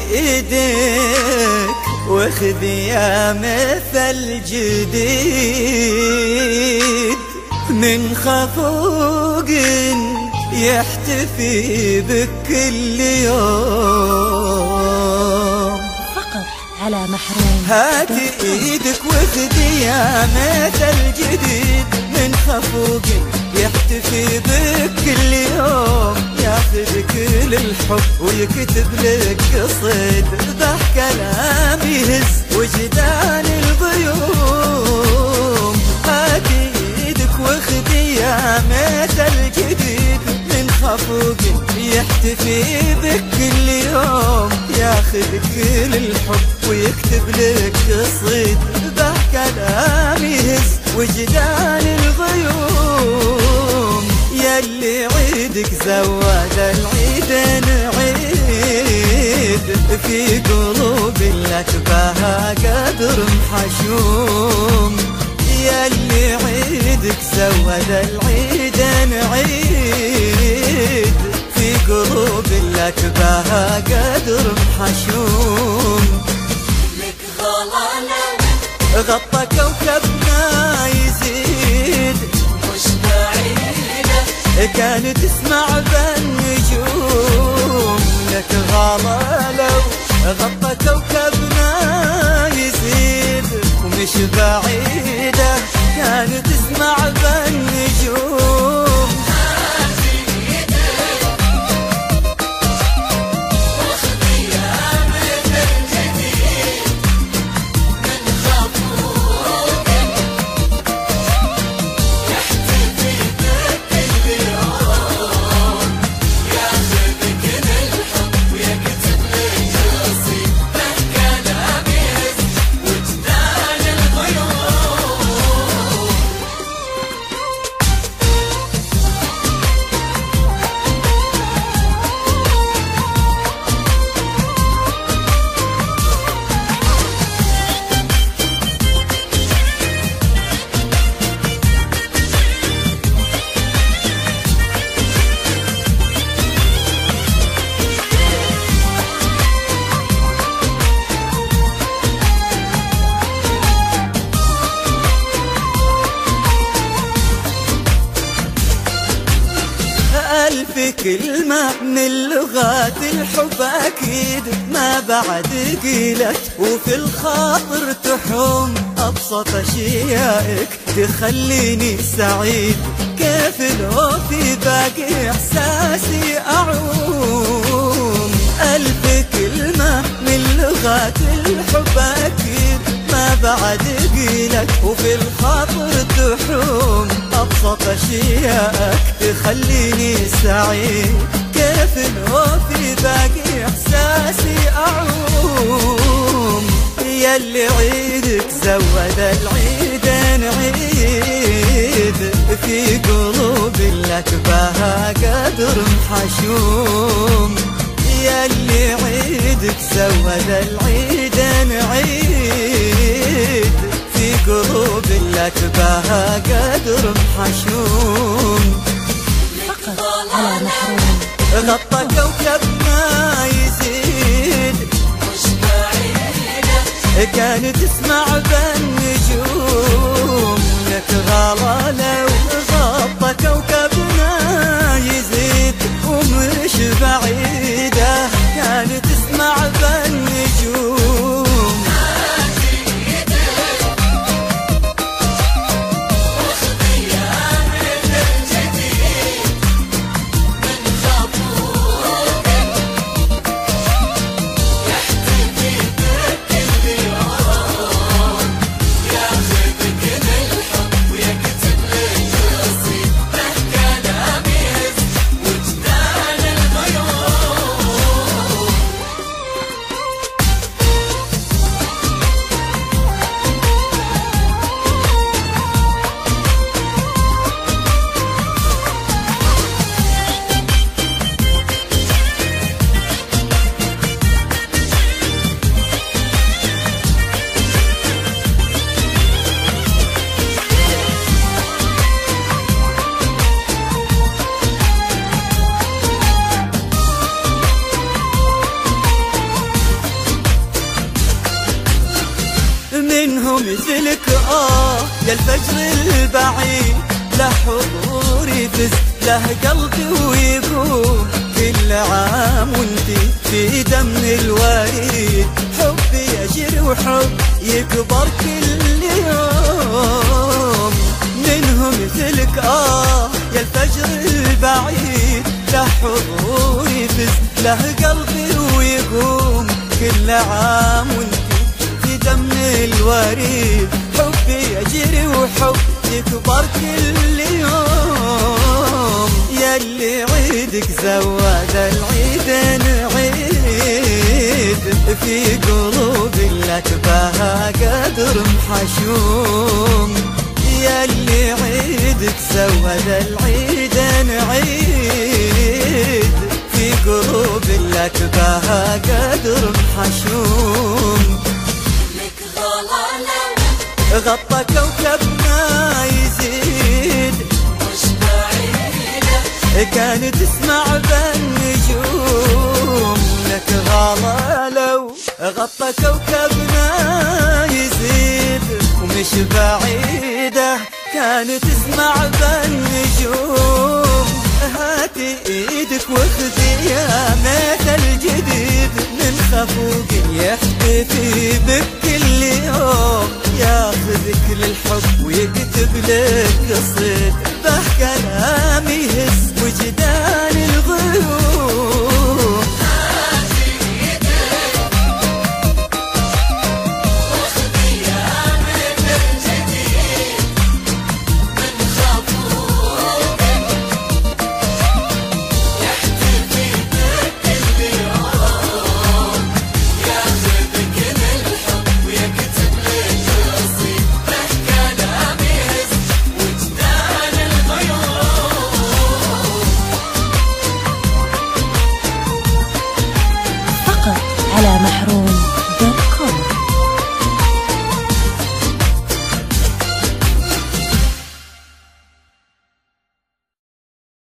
ايدك واخذ يا مثل جديد من خفوق يحتفي بك كل يوم. فقط على محروم. هاتي ايدك واخذ يا مثل جديد من خفوق يحتفي بك كل يوم، ياخذ كل الحب ويكتب لك قصيد ذا كلام يهز وجدان الغيوم. هاتي ايدك واخذ يا مثل جديد من خفوق يحتفي بك كل يوم، ياخذ كل الحب ويكتب لك قصيد ذا كلام يهز وجدان الغيوم. ياللي عيدك زود العيدين عيد في قلوب لك بها قدر محشوم. ياللي عيدك زود العيدين عيد في قلوب لك بها قدر محشوم. لك ظلالة غطى كوكبنا يزيد مش بعيدة، كانت تسمع بالنجوم. لك غلالة غطى كوكبنا يزيد ومش بعيدة، كانت تسمع بالنجوم. ألف كلمة من لغات الحب أكيد ما بعد قيلت، وفي الخاطر تحوم أبسط أشيائك تخليني سعيد. كيف لو في باقي إحساسي أعوم. ألف كلمة من لغات الحب أكيد ما بعد قيلت، وفي الخاطر تحوم أبسط أشيائك تخليني سعيد. كيف لو في باقي إحساسي أعوم. ياللي عيدك زود العيدين عيد في قلوب لك بها قدر محشوم. ياللي عيدك زود العيدين عيد في قلوب لك بها قدر محشوم. فقط على محروم. غطى كوكبنا يزيد مش بعيدة، كانت تسمع بالنجوم. لك غلالة وغطى كوكبنا يزيد ومش بعيدة، كانت تسمع بالنجوم. منهم مثلك يا الفجر البعيد، له حضور يفز له قلبي ويقول كل عام وانتي في دم الوريد. حبي يجري وحب يكبر كل يوم. منهم مثلك يا الفجر البعيد، له حضور يفز له قلبي ويقوم كل عام وانتي في دم الوريد. حبي يجري وحب يكبر كل يوم. ياللي عيدك زود العيدين عيد، في قلوب لك بها قدر محشوم. ياللي عيدك زود العيدين عيد، في قلوب لك بها قدر محشوم. غطى كوكبنا يزيد مش بعيدة، كانت تسمع بالنجوم لك غالة لو. غطى كوكبنا يزيد ومش بعيدة، كانت تسمع بالنجوم. هاتي ايدك واخذي يا ميت الجديد، من خفوق يحتفي بك كل يوم. ياخذك للحب ويكتب لك قصيد، به كلام يهز وجدان الغيوم. هاتي ايدك واخذي يا ميت الجديد، من خفوق يحتفي بك كل يوم. ياخذك للحب ويكتب لك قصيد، به كلام يهز وجدان الغيوم. فقط على محروم.